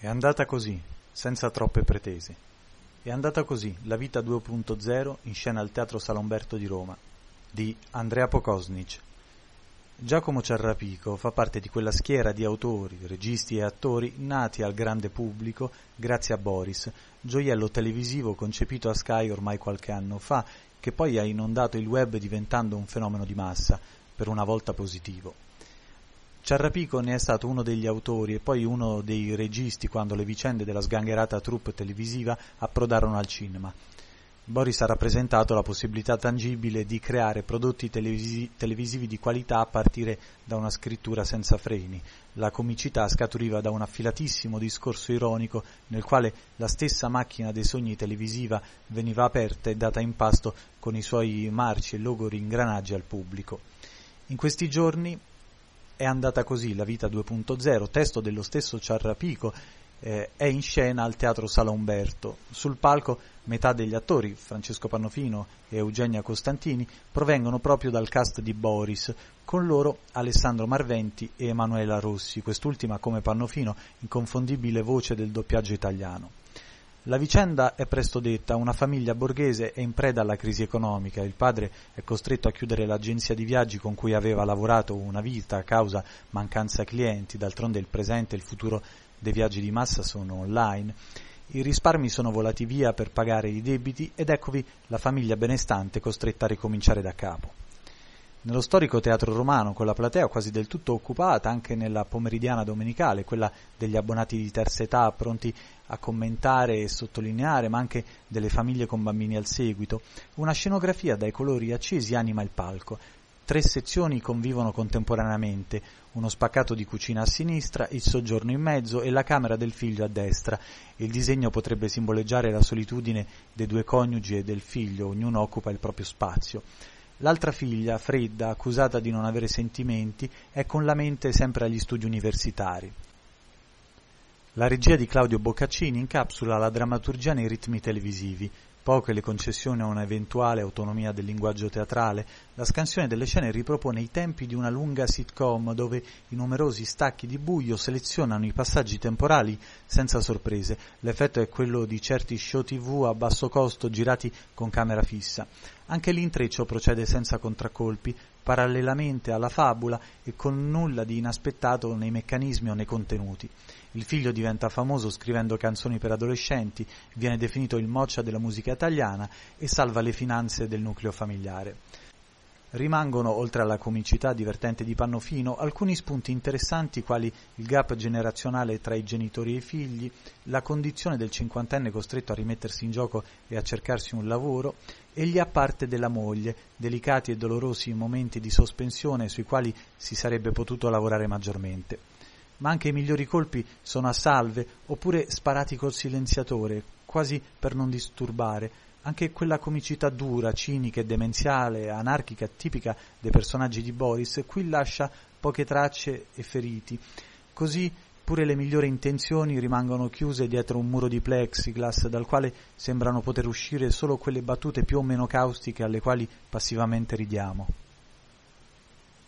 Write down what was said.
È andata così, senza troppe pretese. È andata così, la vita 2.0 in scena al Teatro Salamberto di Roma, di Andrea Pokosnic. Giacomo Ciarrapico fa parte di quella schiera di autori, registi e attori nati al grande pubblico grazie a Boris, gioiello televisivo concepito a Sky ormai qualche anno fa, che poi ha inondato il web diventando un fenomeno di massa, per una volta positivo. Ciarrapico ne è stato uno degli autori e poi uno dei registi quando le vicende della sgangherata troupe televisiva approdarono al cinema. Boris ha rappresentato la possibilità tangibile di creare prodotti televisivi di qualità a partire da una scrittura senza freni. La comicità scaturiva da un affilatissimo discorso ironico nel quale la stessa macchina dei sogni televisiva veniva aperta e data in pasto con i suoi marci e logori ingranaggi al pubblico. In questi giorni è andata così la vita 2.0, testo dello stesso Ciarrapico, è in scena al Teatro Sala Umberto. Sul palco metà degli attori, Francesco Pannofino e Eugenia Costantini, provengono proprio dal cast di Boris, con loro Alessandro Marventi e Emanuela Rossi, quest'ultima come Pannofino, inconfondibile voce del doppiaggio italiano. La vicenda è presto detta, una famiglia borghese è in preda alla crisi economica, il padre è costretto a chiudere l'agenzia di viaggi con cui aveva lavorato una vita a causa mancanza clienti, d'altronde il presente e il futuro dei viaggi di massa sono online, i risparmi sono volati via per pagare i debiti ed eccovi la famiglia benestante costretta a ricominciare da capo. Nello storico teatro romano, con la platea quasi del tutto occupata, anche nella pomeridiana domenicale, quella degli abbonati di terza età pronti a commentare e sottolineare, ma anche delle famiglie con bambini al seguito, una scenografia dai colori accesi anima il palco. 3 sezioni convivono contemporaneamente, uno spaccato di cucina a sinistra, il soggiorno in mezzo e la camera del figlio a destra. Il disegno potrebbe simboleggiare la solitudine dei 2 coniugi e del figlio, ognuno occupa il proprio spazio. L'altra figlia, fredda, accusata di non avere sentimenti, è con la mente sempre agli studi universitari. La regia di Claudio Boccaccini incapsula la drammaturgia nei ritmi televisivi, poche le concessioni a un'eventuale autonomia del linguaggio teatrale, la scansione delle scene ripropone i tempi di una lunga sitcom dove i numerosi stacchi di buio selezionano i passaggi temporali senza sorprese. L'effetto è quello di certi show TV a basso costo girati con camera fissa. Anche l'intreccio procede senza contraccolpi, parallelamente alla fabula e con nulla di inaspettato nei meccanismi o nei contenuti. Il figlio diventa famoso scrivendo canzoni per adolescenti, viene definito il Moccia della musica italiana e salva le finanze del nucleo familiare. Rimangono, oltre alla comicità divertente di Pannofino, alcuni spunti interessanti quali il gap generazionale tra i genitori e i figli, la condizione del cinquantenne costretto a rimettersi in gioco e a cercarsi un lavoro, e gli a parte della moglie, delicati e dolorosi momenti di sospensione sui quali si sarebbe potuto lavorare maggiormente. Ma anche i migliori colpi sono a salve, oppure sparati col silenziatore, quasi per non disturbare. Anche quella comicità dura, cinica e demenziale, anarchica, tipica dei personaggi di Boris, qui lascia poche tracce e feriti. Così pure le migliori intenzioni rimangono chiuse dietro un muro di plexiglass dal quale sembrano poter uscire solo quelle battute più o meno caustiche alle quali passivamente ridiamo.